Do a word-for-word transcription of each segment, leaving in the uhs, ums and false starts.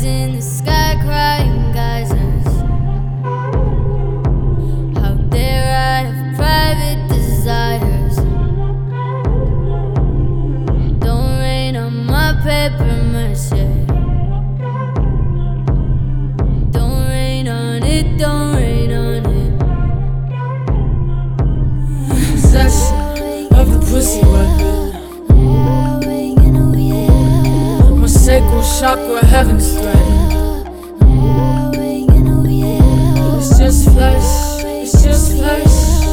Eyes in the sky, crying geysers. How dare I have private desires? Don't rain on my paper mache. Don't rain on it, don't rain on it. Possession of the pussy weapon. My sacral chakra, heaven's threat. It's just flesh, it's just flesh.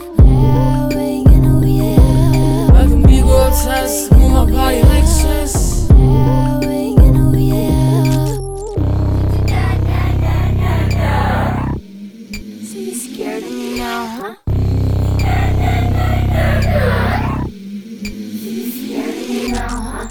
I can be grotesque, move my body like chess. So you scared of me now, huh? You scared of me now, huh?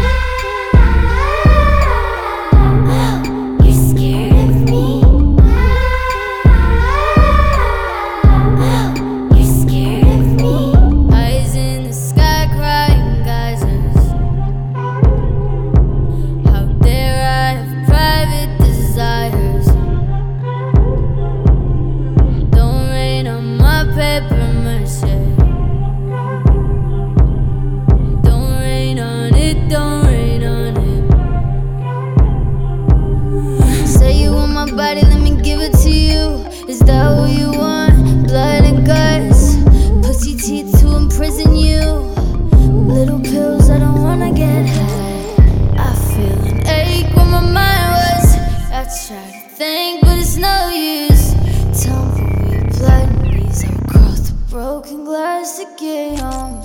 Body, let me give it to you. Is that what you want? Blood and guts, pussy teeth to imprison you. Little pills, I don't wanna get high. I feel an ache where my mind was. I try to think, but it's no use. Tell me where your blood needs. I'll cross the broken glass to get home.